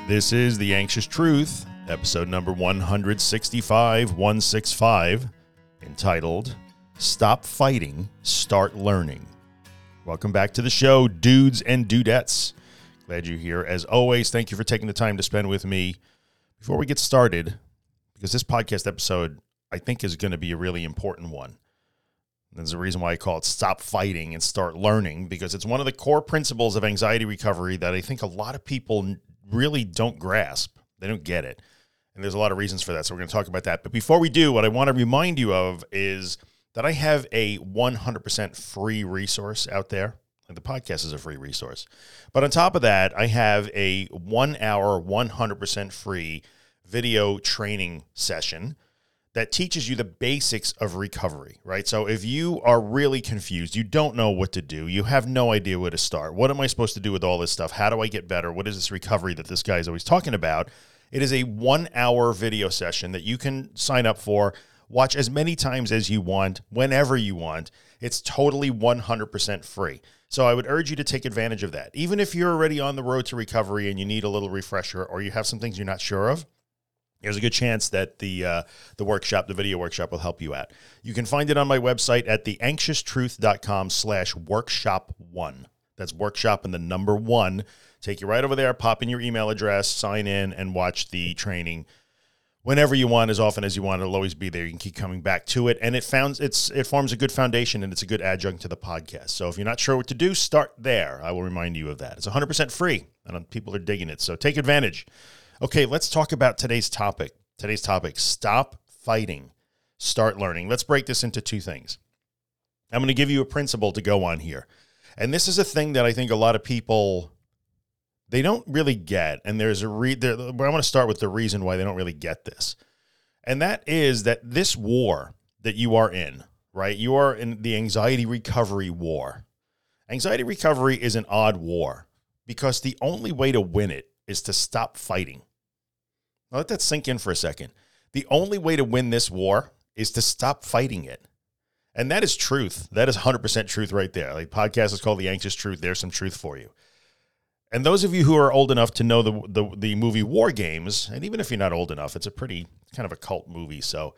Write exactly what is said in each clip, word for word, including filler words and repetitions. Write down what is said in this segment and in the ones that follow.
This is The Anxious Truth, episode number one sixty-five, one sixty-five, entitled, Stop Fighting, Start Learning. Welcome back to the show, dudes and dudettes. Glad you're here. As always, thank you for taking the time to spend with me. Before we get started, because this podcast episode, I think, is going to be a really important one. There's a reason why I call it Stop Fighting and Start Learning, because it's one of the core principles of anxiety recovery that I think a lot of people really don't grasp. They don't get it. And there's a lot of reasons for that, so we're going to talk about that. But before we do, what I want to remind you of is that I have a one hundred percent free resource out there. And the podcast is a free resource. But on top of that, I have a one-hour, one hundred percent free video training session that teaches you the basics of recovery, right? So if you are really confused, you don't know what to do, you have no idea where to start. What am I supposed to do with all this stuff? How do I get better? What is this recovery that this guy is always talking about? It is a one-hour video session that you can sign up for, watch as many times as you want, whenever you want. It's totally one hundred percent free. So I would urge you to take advantage of that. Even if you're already on the road to recovery and you need a little refresher or you have some things you're not sure of, there's a good chance that the uh, the workshop, the video workshop, will help you out. You can find it on my website at theanxioustruth.com slash workshop one. That's workshop and the number one. Take you right over there, pop in your email address, sign in, and watch the training whenever you want, as often as you want. It'll always be there. You can keep coming back to it. And it founds, it's it forms a good foundation, and it's a good adjunct to the podcast. So if you're not sure what to do, start there. I will remind you of that. It's one hundred percent free, and people are digging it. So take advantage. Okay, let's talk about today's topic. Today's topic, stop fighting, start learning. Let's break this into two things. I'm going to give you a principle to go on here. And this is a thing that I think a lot of people, they don't really get. And there's a re- there, I want to start with the reason why they don't really get this. And that is that this war that you are in, right? You are in the anxiety recovery war. Anxiety recovery is an odd war because the only way to win it is to stop fighting. Now let that sink in for a second. The only way to win this war is to stop fighting it. And that is truth. That is one hundred percent truth right there. Like, podcast is called The Anxious Truth. There's some truth for you. And those of you who are old enough to know the, the, the movie War Games, and even if you're not old enough, it's a pretty kind of a cult movie. So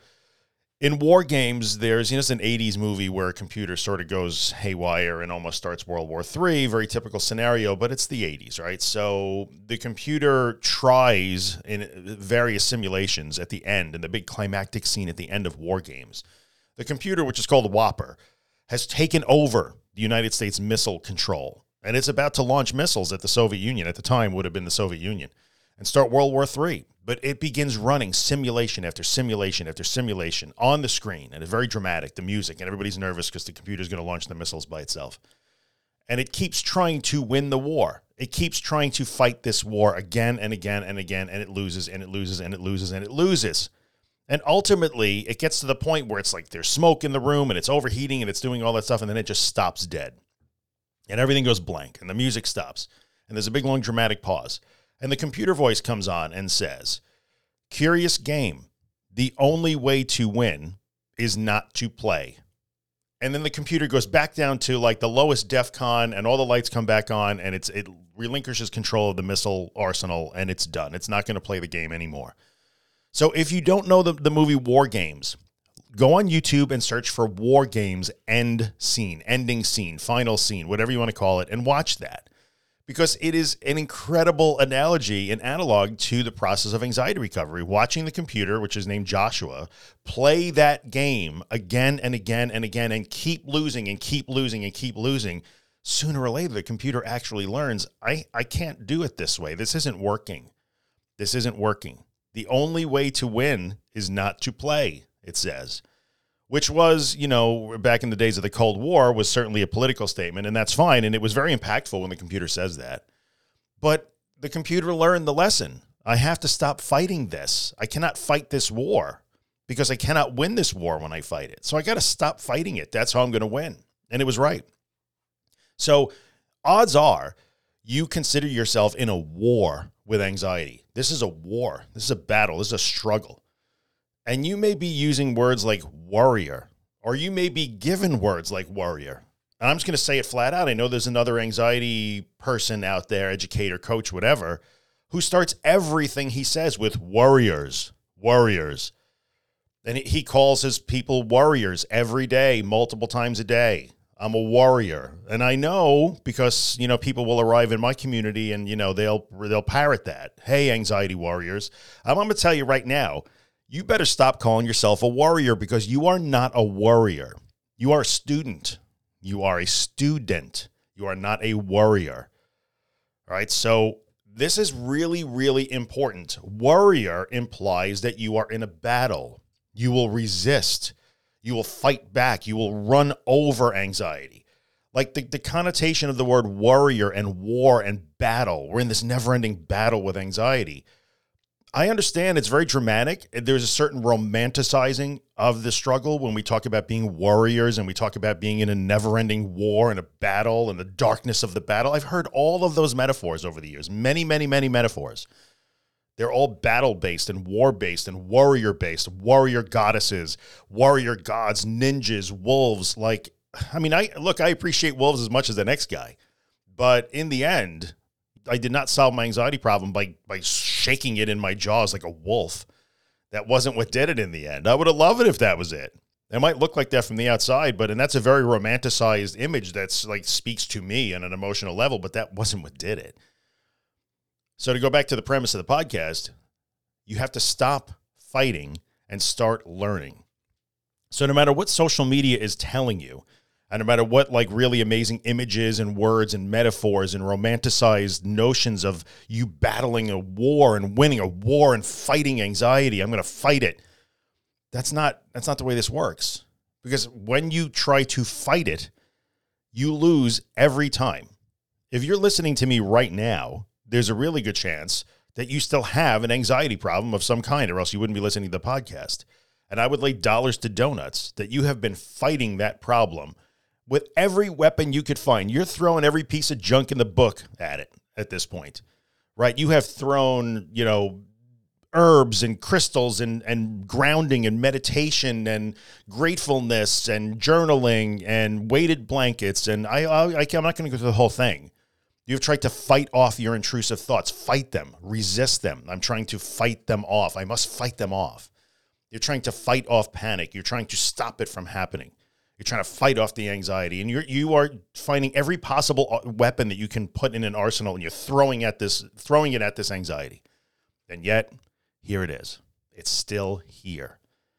in War Games, there's, you know, it's an eighties movie where a computer sort of goes haywire and almost starts World War Three. Very typical scenario, but it's the eighties, right? So the computer tries in various simulations at the end, in the big climactic scene at the end of War Games. The computer, which is called the Whopper, has taken over the United States missile control, and it's about to launch missiles at the Soviet Union. At the time, would have been the Soviet Union, and start World War Three. But it begins running simulation after simulation after simulation on the screen. And it's very dramatic, the music, and everybody's nervous because the computer's going to launch the missiles by itself. And it keeps trying to win the war. It keeps trying to fight this war again and again and again, and it loses and it loses and it loses and it loses. And ultimately, it gets to the point where it's like there's smoke in the room and it's overheating and it's doing all that stuff, and then it just stops dead. And everything goes blank, and the music stops. And there's a big, long, dramatic pause. And the computer voice comes on and says, "Curious game. The only way to win is not to play." And then the computer goes back down to like the lowest DEFCON, and all the lights come back on, and it's it relinquishes control of the missile arsenal, and it's done. It's not going to play the game anymore. So if you don't know the, the movie War Games, go on YouTube and search for War Games end scene, ending scene, final scene, whatever you want to call it, and watch that. Because it is an incredible analogy and analog to the process of anxiety recovery. Watching the computer, which is named Joshua, play that game again and again and again and keep losing and keep losing and keep losing. Sooner or later, the computer actually learns, I, I can't do it this way. This isn't working. This isn't working. The only way to win is not to play, it says. Which was, you know, back in the days of the Cold War, was certainly a political statement, and that's fine, and it was very impactful when the computer says that. But the computer learned the lesson. I have to stop fighting this. I cannot fight this war because I cannot win this war when I fight it. So I got to stop fighting it. That's how I'm going to win. And it was right. So odds are you consider yourself in a war with anxiety. This is a war. This is a battle. This is a struggle. And you may be using words like warrior, or you may be given words like warrior. And I'm just going to say it flat out. I know there's another anxiety person out there, educator, coach, whatever, who starts everything he says with warriors, warriors. And he calls his people warriors every day, multiple times a day. I'm a warrior. And I know because, you know, people will arrive in my community and, you know, they'll they'll parrot that. Hey, anxiety warriors. I'm, I'm going to tell you right now, you better stop calling yourself a warrior because you are not a warrior. You are a student. You are a student. You are not a warrior. All right. So this is really, really important. Warrior implies that you are in a battle. You will resist. You will fight back. You will run over anxiety. Like the, the connotation of the word warrior and war and battle. We're in this never-ending battle with anxiety. I understand it's very dramatic. There's a certain romanticizing of the struggle when we talk about being warriors and we talk about being in a never-ending war and a battle and the darkness of the battle. I've heard all of those metaphors over the years. Many, many, many metaphors. They're all battle-based and war-based and warrior-based, warrior goddesses, warrior gods, ninjas, wolves. Like, I mean, I look, I appreciate wolves as much as the next guy. But in the end, I did not solve my anxiety problem by, by shaking it in my jaws like a wolf. That wasn't what did it in the end. I would have loved it if that was it. It might look like that from the outside, but, and that's a very romanticized image that's like speaks to me on an emotional level, but that wasn't what did it. So to go back to the premise of the podcast, you have to stop fighting and start learning. So no matter what social media is telling you, and no matter what like really amazing images and words and metaphors and romanticized notions of you battling a war and winning a war and fighting anxiety, I'm going to fight it. That's not, that's not the way this works. Because when you try to fight it, you lose every time. If you're listening to me right now, there's a really good chance that you still have an anxiety problem of some kind, or else you wouldn't be listening to the podcast. And I would lay dollars to donuts that you have been fighting that problem with every weapon you could find. You're throwing every piece of junk in the book at it at this point, right? You have thrown, you know, herbs and crystals and, and grounding and meditation and gratefulness and journaling and weighted blankets. And I, I, I'm not going to go through the whole thing. You've tried to fight off your intrusive thoughts. Fight them. Resist them. I'm trying to fight them off. I must fight them off. You're trying to fight off panic. You're trying to stop it from happening. You're trying to fight off the anxiety. And you're, you are finding every possible weapon that you can put in an arsenal, and you're throwing at this, throwing it at this anxiety. And yet, here it is. It's still here.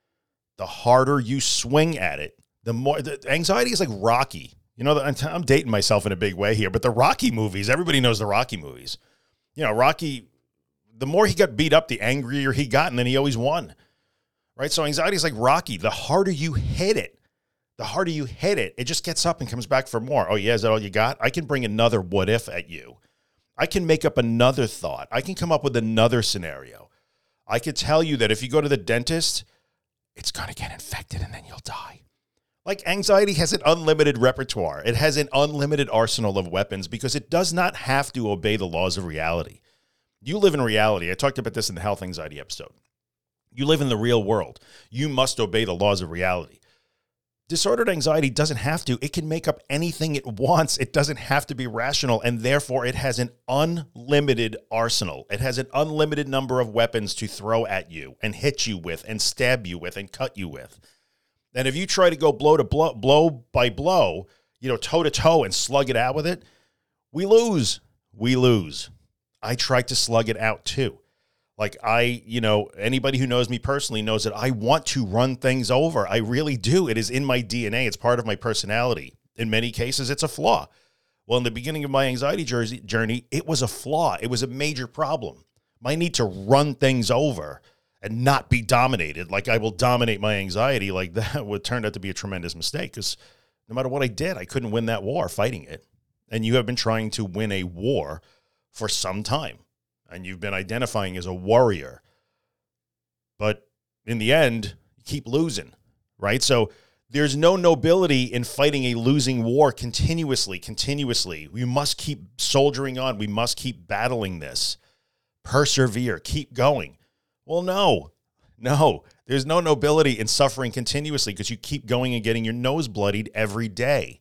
The harder you swing at it, the more... The anxiety is like Rocky. You know, I'm dating myself in a big way here, but the Rocky movies, everybody knows the Rocky movies. You know, Rocky, the more he got beat up, the angrier he got, and then he always won. Right? So anxiety is like Rocky. The harder you hit it, the harder you hit it, it just gets up and comes back for more. Oh, yeah, is that all you got? I can bring another what if at you. I can make up another thought. I can come up with another scenario. I could tell you that if you go to the dentist, it's going to get infected and then you'll die. Like anxiety has an unlimited repertoire. It has an unlimited arsenal of weapons because it does not have to obey the laws of reality. You live in reality. I talked about this in the health anxiety episode. You live in the real world. You must obey the laws of reality. Disordered anxiety doesn't have to. It can make up anything it wants. It doesn't have to be rational, and therefore it has an unlimited arsenal. It has an unlimited number of weapons to throw at you and hit you with and stab you with and cut you with. And if you try to go blow to blow, blow by blow, you know, toe to toe and slug it out with it, we lose. We lose. I tried to slug it out too. Like I, you know, anybody who knows me personally knows that I want to run things over. I really do. It is in my D N A. It's part of my personality. In many cases, it's a flaw. Well, in the beginning of my anxiety journey, it was a flaw. It was a major problem. My need to run things over and not be dominated, like I will dominate my anxiety, like that would turn out to be a tremendous mistake because no matter what I did, I couldn't win that war fighting it. And you have been trying to win a war for some time, and you've been identifying as a warrior. But in the end, you keep losing, right? So there's no nobility in fighting a losing war continuously, continuously. We must keep soldiering on. We must keep battling this. Persevere, keep going. Well, no, no, there's no nobility in suffering continuously because you keep going and getting your nose bloodied every day.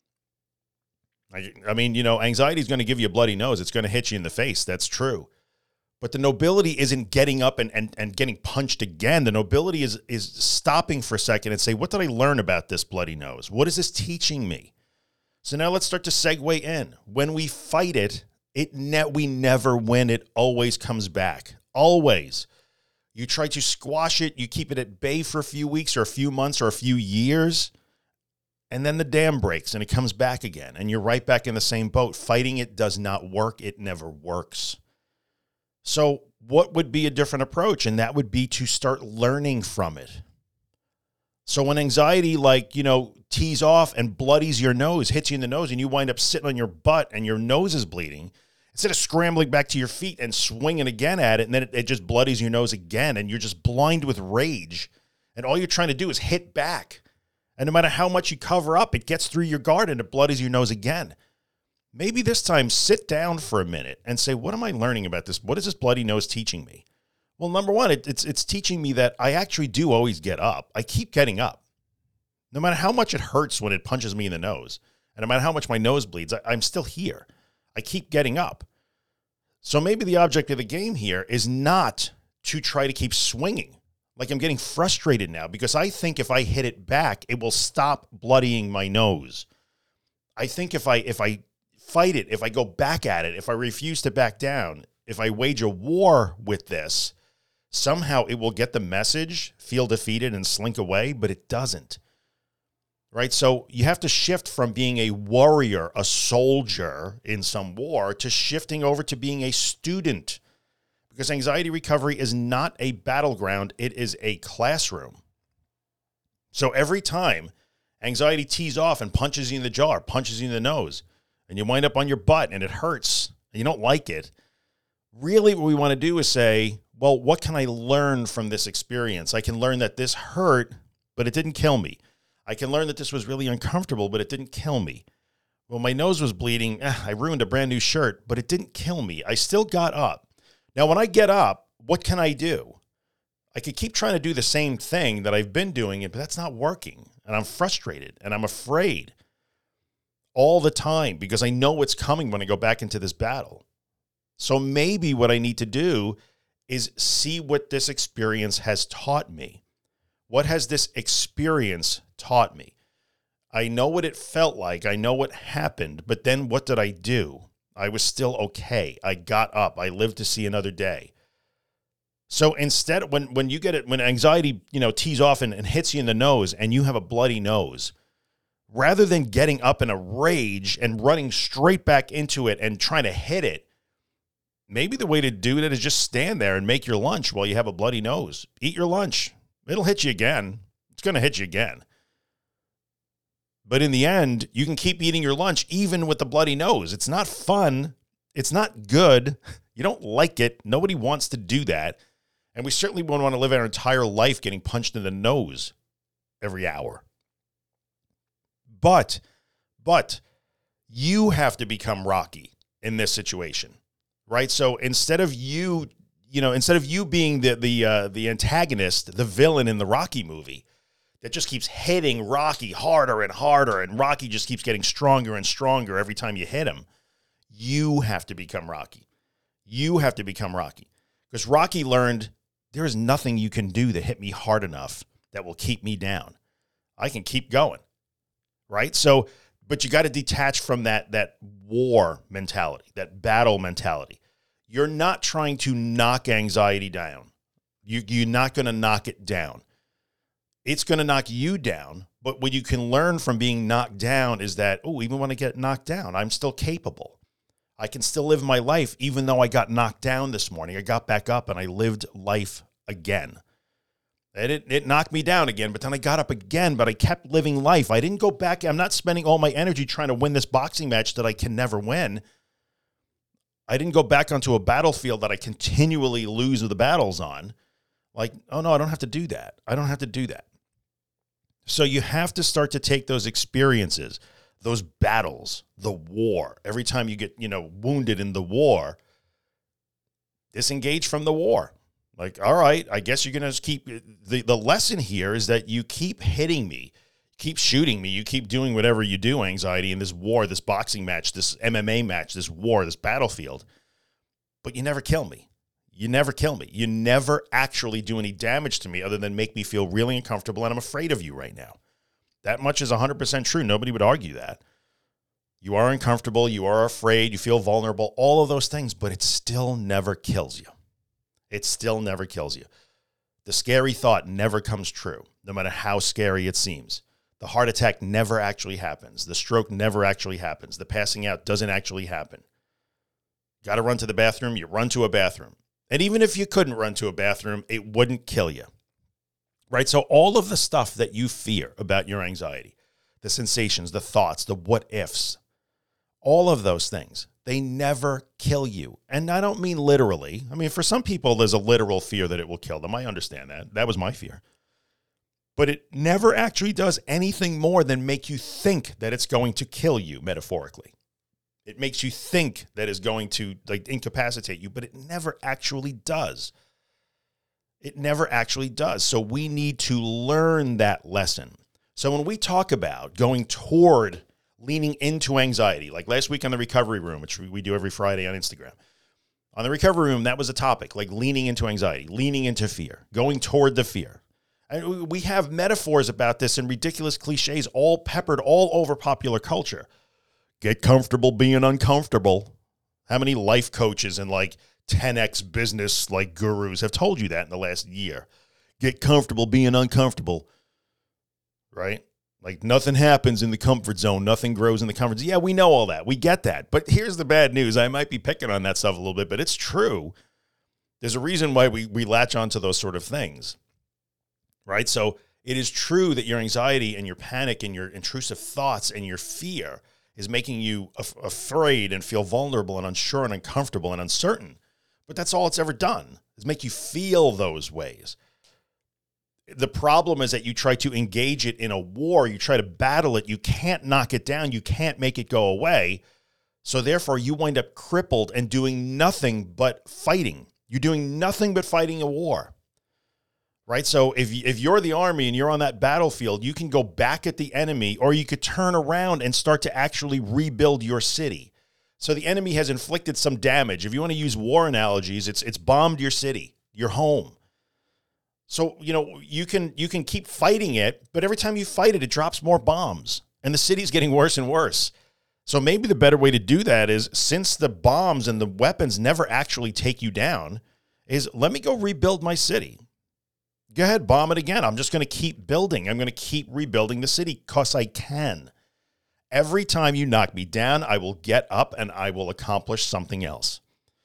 I, I mean, you know, anxiety is going to give you a bloody nose. It's going to hit you in the face. That's true. But the nobility isn't getting up and, and, and getting punched again. The nobility is, is stopping for a second and say, what did I learn about this bloody nose? What is this teaching me? So now let's start to segue in. When we fight it, it ne- we never win. It always comes back. Always. You try to squash it. You keep it at bay for a few weeks or a few months or a few years. And then the dam breaks and it comes back again. And you're right back in the same boat. Fighting it does not work. It never works. So what would be a different approach? And that would be to start learning from it. So when anxiety, like, you know, tees off and bloodies your nose, hits you in the nose, and you wind up sitting on your butt and your nose is bleeding, instead of scrambling back to your feet and swinging again at it, and then it, it just bloodies your nose again, and you're just blind with rage, and all you're trying to do is hit back. And no matter how much you cover up, it gets through your guard and it bloodies your nose again. Maybe this time sit down for a minute and say, what am I learning about this? What is this bloody nose teaching me? Well, number one, it, it's it's teaching me that I actually do always get up. I keep getting up. No matter how much it hurts when it punches me in the nose, and no matter how much my nose bleeds, I, I'm still here. I keep getting up. So maybe the object of the game here is not to try to keep swinging. Like I'm getting frustrated now because I think if I hit it back, it will stop bloodying my nose. I think if I if I fight it, if I go back at it, if I refuse to back down, if I wage a war with this, somehow it will get the message, feel defeated, and slink away, but it doesn't. Right? So you have to shift from being a warrior, a soldier in some war, to shifting over to being a student. Because anxiety recovery is not a battleground, it is a classroom. So every time anxiety tees off and punches you in the jaw or punches you in the nose, and you wind up on your butt and it hurts, and you don't like it, really what we want to do is say, well, what can I learn from this experience? I can learn that this hurt, but it didn't kill me. I can learn that this was really uncomfortable, but it didn't kill me. Well, my nose was bleeding. Eh, I ruined a brand new shirt, but it didn't kill me. I still got up. Now, when I get up, what can I do? I could keep trying to do the same thing that I've been doing, but that's not working. And I'm frustrated and I'm afraid all the time because I know what's coming when I go back into this battle. So maybe what I need to do is see what this experience has taught me. What has this experience taught me? I know what it felt like. I know what happened, but then what did I do? I was still okay. I got up. I lived to see another day. So instead, when, when you get it, when anxiety, you know, tees off and, and hits you in the nose and you have a bloody nose, rather than getting up in a rage and running straight back into it and trying to hit it, maybe the way to do that is just stand there and make your lunch while you have a bloody nose. Eat your lunch. It'll hit you again. It's going to hit you again. But in the end, you can keep eating your lunch even with the bloody nose. It's not fun. It's not good. You don't like it. Nobody wants to do that. And we certainly won't want to live our entire life getting punched in the nose every hour. But, but you have to become Rocky in this situation, right? So instead of you, you know, instead of you being the the uh, the antagonist, the villain in the Rocky movie that just keeps hitting Rocky harder and harder, and Rocky just keeps getting stronger and stronger every time you hit him, you have to become Rocky. You have to become Rocky. Because Rocky learned there is nothing you can do to hit me hard enough that will keep me down. I can keep going. Right? So, but you got to detach from that, that war mentality, that battle mentality. You're not trying to knock anxiety down. You, you're not going to knock it down. It's going to knock you down. But what you can learn from being knocked down is that, oh, even when I get knocked down, I'm still capable. I can still live my life, even though I got knocked down this morning. I got back up and I lived life again. And it, it knocked me down again, but then I got up again, but I kept living life. I didn't go back. I'm not spending all my energy trying to win this boxing match that I can never win. I didn't go back onto a battlefield that I continually lose the battles on. Like, oh no, I don't have to do that. I don't have to do that. So you have to start to take those experiences, those battles, the war. Every time you get, you know, wounded in the war, disengage from the war. Like, all right, I guess you're going to just keep, the, the lesson here is that you keep hitting me, keep shooting me, you keep doing whatever you do, anxiety, in this war, this boxing match, this M M A match, this war, this battlefield, but you never kill me. You never kill me. You never actually do any damage to me other than make me feel really uncomfortable, and I'm afraid of you right now. That much is one hundred percent true. Nobody would argue that. You are uncomfortable. You are afraid. You feel vulnerable. All of those things, but it still never kills you. It still never kills you. The scary thought never comes true, no matter how scary it seems. The heart attack never actually happens. The stroke never actually happens. The passing out doesn't actually happen. Got to run to the bathroom? You run to a bathroom. And even if you couldn't run to a bathroom, it wouldn't kill you. Right? So all of the stuff that you fear about your anxiety, the sensations, the thoughts, the what ifs, all of those things, they never kill you. And I don't mean literally. I mean, for some people, there's a literal fear that it will kill them. I understand that. That was my fear. But it never actually does anything more than make you think that it's going to kill you, metaphorically. It makes you think that it's going to like incapacitate you, but it never actually does. It never actually does. So we need to learn that lesson. So when we talk about going toward leaning into anxiety, like last week on the Recovery Room, which we do every Friday on Instagram, on the Recovery Room, that was a topic, like leaning into anxiety, leaning into fear, going toward the fear. And we have metaphors about this and ridiculous cliches all peppered all over popular culture. Get comfortable being uncomfortable. How many life coaches and like ten X business like gurus have told you that in the last year? Get comfortable being uncomfortable, right? Like nothing happens in the comfort zone. Nothing grows in the comfort zone. Yeah, we know all that. We get that. But here's the bad news. I might be picking on that stuff a little bit, but it's true. There's a reason why we, we latch onto those sort of things, right? So it is true that your anxiety and your panic and your intrusive thoughts and your fear is making you af- afraid and feel vulnerable and unsure and uncomfortable and uncertain. But that's all it's ever done, is make you feel those ways. The problem is that you try to engage it in a war. You try to battle it. You can't knock it down. You can't make it go away. So therefore, you wind up crippled and doing nothing but fighting. You're doing nothing but fighting a war, right? So if, if you're the army and you're on that battlefield, you can go back at the enemy, or you could turn around and start to actually rebuild your city. So the enemy has inflicted some damage. If you want to use war analogies, it's it's bombed your city, your home. So, you know, you can you can keep fighting it, but every time you fight it, it drops more bombs, and the city's getting worse and worse. So maybe the better way to do that is, since the bombs and the weapons never actually take you down, is let me go rebuild my city. Go ahead, bomb it again. I'm just going to keep building. I'm going to keep rebuilding the city because I can. Every time you knock me down, I will get up and I will accomplish something else.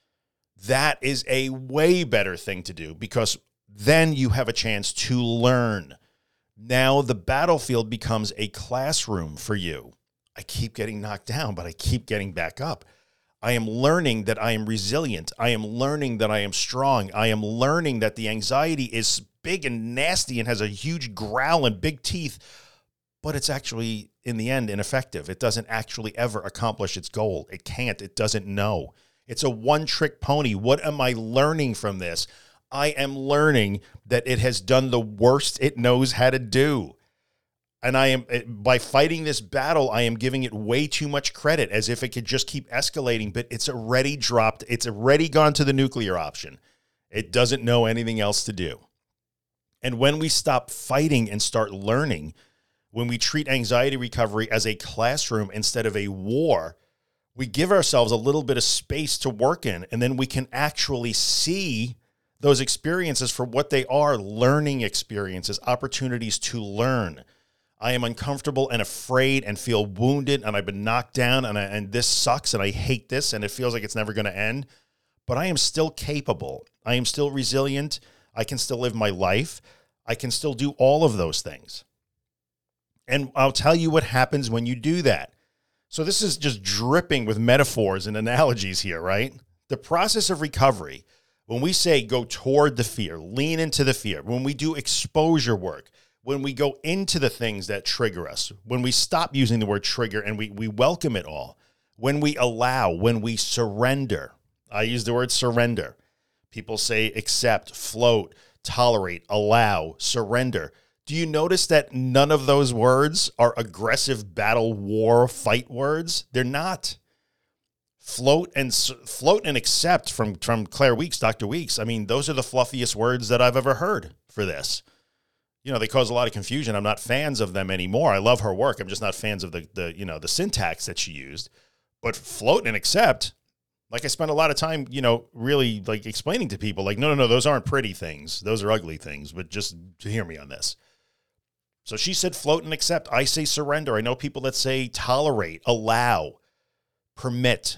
That is a way better thing to do, because then you have a chance to learn. Now the battlefield becomes a classroom for you. I keep getting knocked down, but I keep getting back up. I am learning that I am resilient. I am learning that I am strong. I am learning that the anxiety is big and nasty and has a huge growl and big teeth, but it's actually, in the end, ineffective. It doesn't actually ever accomplish its goal. It can't. It doesn't know. It's a one-trick pony. What am I learning from this? I am learning that it has done the worst it knows how to do. And I am, by fighting this battle, I am giving it way too much credit, as if it could just keep escalating, but it's already dropped. It's already gone to the nuclear option. It doesn't know anything else to do. And when we stop fighting and start learning, when we treat anxiety recovery as a classroom instead of a war, we give ourselves a little bit of space to work in, and then we can actually see those experiences for what they are: learning experiences, opportunities to learn. I am uncomfortable and afraid and feel wounded, and I've been knocked down, and, I, and this sucks, and I hate this, and it feels like it's never going to end. But I am still capable. I am still resilient. I can still live my life. I can still do all of those things. And I'll tell you what happens when you do that. So this is just dripping with metaphors and analogies here, right? The process of recovery, when we say go toward the fear, lean into the fear, when we do exposure work, when we go into the things that trigger us, when we stop using the word trigger and we, we welcome it all, when we allow, when we surrender. I use the word surrender. People say accept, float, tolerate, allow, surrender. Do you notice that none of those words are aggressive battle, war, fight words? They're not. float and float and accept from, from Claire Weeks, Doctor Weeks. I mean, those are the fluffiest words that I've ever heard for this. You know, they cause a lot of confusion. I'm not fans of them anymore. I love her work. I'm just not fans of the, the you know, the syntax that she used. But float and accept, like I spent a lot of time, you know, really like explaining to people like, no, no, no, those aren't pretty things. Those are ugly things. But just to hear me on this. So she said float and accept. I say surrender. I know people that say tolerate, allow, permit,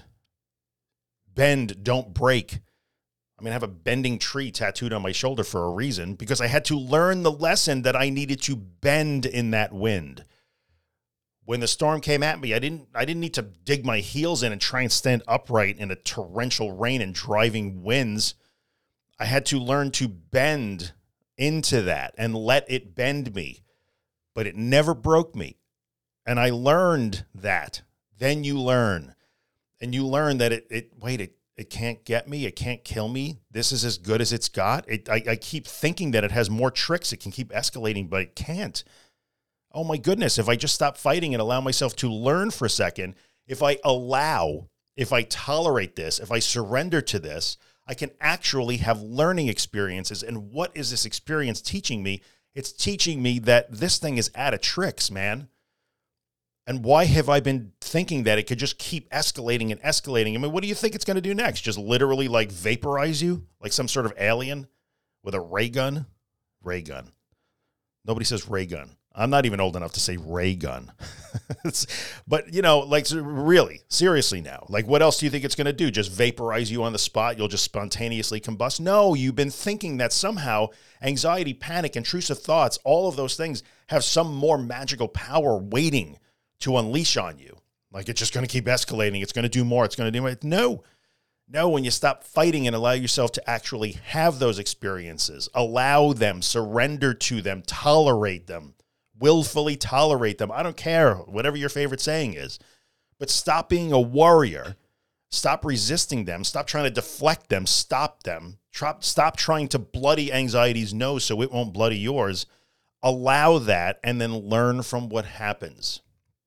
bend, don't break. I mean, I have a bending tree tattooed on my shoulder for a reason, because I had to learn the lesson that I needed to bend in that wind. When the storm came at me, I didn't I didn't need to dig my heels in and try and stand upright in a torrential rain and driving winds. I had to learn to bend into that and let it bend me. But it never broke me. And I learned that. Then you learn. And you learn that it, it wait, it, it can't get me. It can't kill me. This is as good as it's got. It, I, I keep thinking that it has more tricks. It can keep escalating, but it can't. Oh my goodness, if I just stop fighting and allow myself to learn for a second, if I allow, if I tolerate this, if I surrender to this, I can actually have learning experiences. And what is this experience teaching me? It's teaching me that this thing is out of tricks, man. And why have I been thinking that it could just keep escalating and escalating? I mean, what do you think it's going to do next? Just literally like vaporize you like some sort of alien with a ray gun? Ray gun. Nobody says ray gun. I'm not even old enough to say ray gun. But, you know, like really, seriously now, like what else do you think it's going to do? Just vaporize you on the spot? You'll just spontaneously combust? No, you've been thinking that somehow anxiety, panic, intrusive thoughts, all of those things have some more magical power waiting to unleash on you. Like it's just going to keep escalating. It's going to do more. It's going to do more. No, no, when you stop fighting and allow yourself to actually have those experiences, allow them, surrender to them, tolerate them, willfully tolerate them. I don't care, whatever your favorite saying is, but stop being a warrior. Stop resisting them. Stop trying to deflect them. Stop them. Stop trying to bloody anxiety's nose so it won't bloody yours. Allow that and then learn from what happens.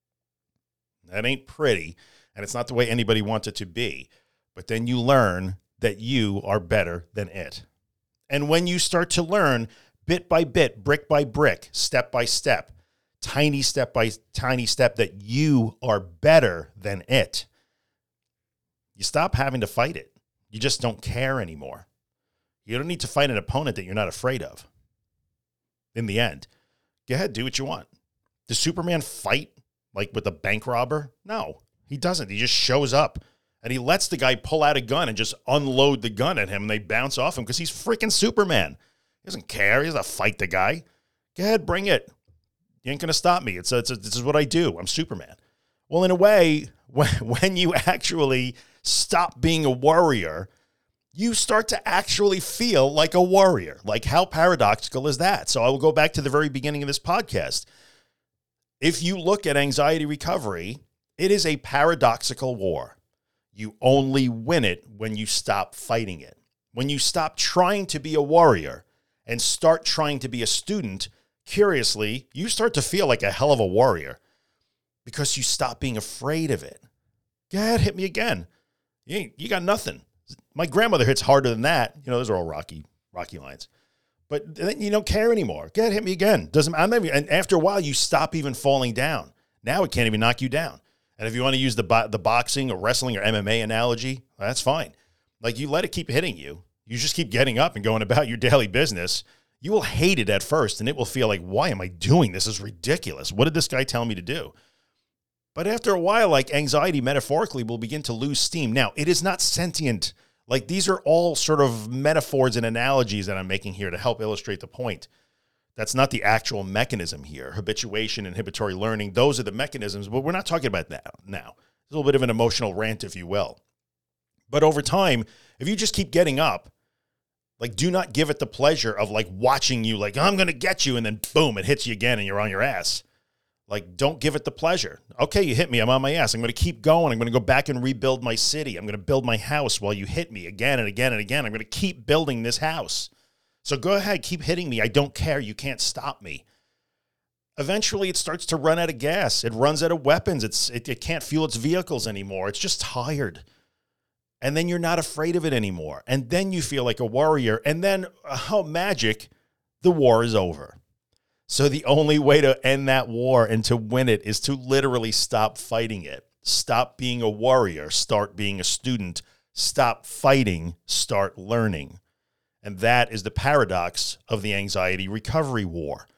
That ain't pretty, and it's not the way anybody wants it to be. But then you learn that you are better than it. And when you start to learn bit by bit, brick by brick, step by step, tiny step by tiny step that you are better than it, you stop having to fight it. You just don't care anymore. You don't need to fight an opponent that you're not afraid of. In the end, go ahead, do what you want. Does Superman fight like with a bank robber? No, he doesn't. He just shows up and he lets the guy pull out a gun and just unload the gun at him and they bounce off him because he's freaking Superman. He doesn't care. He doesn't fight the guy. Go ahead, bring it. You ain't going to stop me. It's, a, it's a, this is what I do. I'm Superman. Well, in a way, when, when you actually stop being a warrior, you start to actually feel like a warrior. Like, how paradoxical is that? So I will go back to the very beginning of this podcast. If you look at anxiety recovery, it is a paradoxical war. You only win it when you stop fighting it. When you stop trying to be a warrior and start trying to be a student, curiously, you start to feel like a hell of a warrior because you stop being afraid of it. Go ahead, hit me again. You, ain't, you got nothing. My grandmother hits harder than that. You know, those are all rocky, rocky lines. But then you don't care anymore. Go ahead, hit me again. Doesn't I'm even, and after a while, you stop even falling down. Now it can't even knock you down. And if you want to use the bo- the boxing or wrestling or M M A analogy, that's fine. Like, you let it keep hitting you. You just keep getting up and going about your daily business. You will hate it at first, and it will feel like, why am I doing this? This is ridiculous. What did this guy tell me to do? But after a while, like, anxiety metaphorically will begin to lose steam. Now, it is not sentient. Like, these are all sort of metaphors and analogies that I'm making here to help illustrate the point. That's not the actual mechanism here. Habituation, inhibitory learning, those are the mechanisms, but we're not talking about that now. It's a little bit of an emotional rant, if you will. But over time, if you just keep getting up, like, do not give it the pleasure of, like, watching you, like, I'm going to get you, and then boom, it hits you again, and you're on your ass. Like, don't give it the pleasure. Okay, you hit me, I'm on my ass. I'm going to keep going. I'm going to go back and rebuild my city. I'm going to build my house while you hit me again and again and again. I'm going to keep building this house. So go ahead, keep hitting me. I don't care. You can't stop me. Eventually, it starts to run out of gas. It runs out of weapons. It's it, it can't fuel its vehicles anymore. It's just tired. And then you're not afraid of it anymore. And then you feel like a warrior. And then, oh, magic, the war is over. So the only way to end that war and to win it is to literally stop fighting it. Stop being a warrior. Start being a student. Stop fighting. Start learning. And that is the paradox of the anxiety recovery war.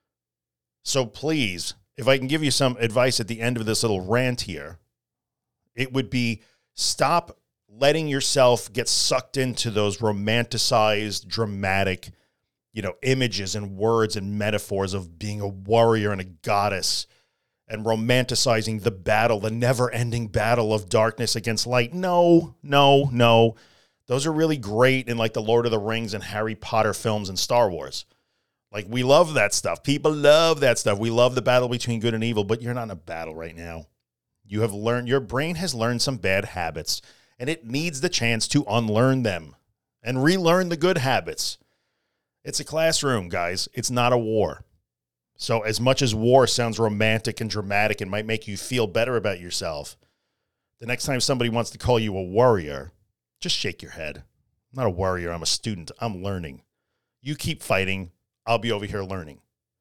So please, if I can give you some advice at the end of this little rant here, it would be stop letting yourself get sucked into those romanticized, dramatic, you know, images and words and metaphors of being a warrior and a goddess and romanticizing the battle, the never-ending battle of darkness against light. No, no, no. Those are really great in like the Lord of the Rings and Harry Potter films and Star Wars. Like, we love that stuff. People love that stuff. We love the battle between good and evil, but you're not in a battle right now. You have learned, your brain has learned some bad habits, and it needs the chance to unlearn them and relearn the good habits. It's a classroom, guys. It's not a war. So as much as war sounds romantic and dramatic and might make you feel better about yourself, the next time somebody wants to call you a warrior, just shake your head. I'm not a warrior. I'm a student. I'm learning. You keep fighting. I'll be over here learning.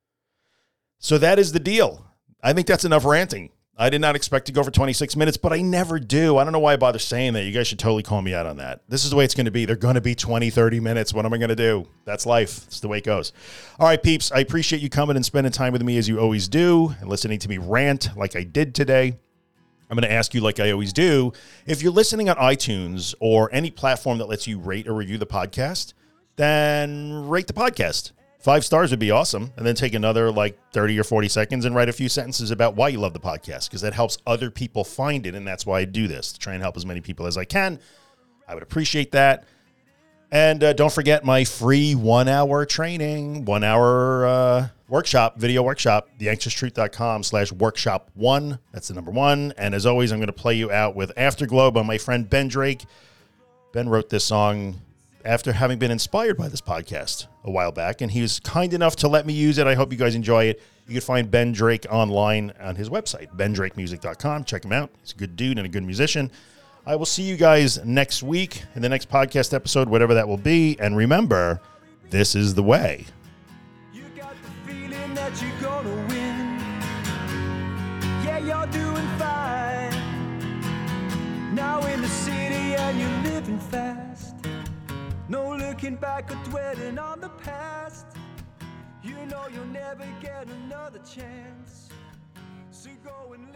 So that is the deal. I think that's enough ranting. I did not expect to go for twenty-six minutes, but I never do. I don't know why I bother saying that. You guys should totally call me out on that. This is the way it's going to be. They're going to be twenty, thirty minutes. What am I going to do? That's life. It's the way it goes. All right, peeps. I appreciate you coming and spending time with me as you always do and listening to me rant like I did today. I'm going to ask you, like I always do, if you're listening on iTunes or any platform that lets you rate or review the podcast, then rate the podcast. Five stars would be awesome. And then take another like thirty or forty seconds and write a few sentences about why you love the podcast, because that helps other people find it. And that's why I do this, to try and help as many people as I can. I would appreciate that. And uh, don't forget my free one-hour training, one-hour uh, workshop, video workshop, the anxious truth dot com slash workshop one. That's the number one. And as always, I'm going to play you out with Afterglow by my friend Ben Drake. Ben wrote this song after having been inspired by this podcast a while back, and he was kind enough to let me use it. I hope you guys enjoy it. You can find Ben Drake online on his website, ben drake music dot com. Check him out. He's a good dude and a good musician. I will see you guys next week in the next podcast episode, whatever that will be. And remember, this is the way. You got the feeling that you're gonna win. Yeah, you're doing fine. Now in the city and you're living fast. No looking back or dwelling on the past. You know you'll never get another chance. So go and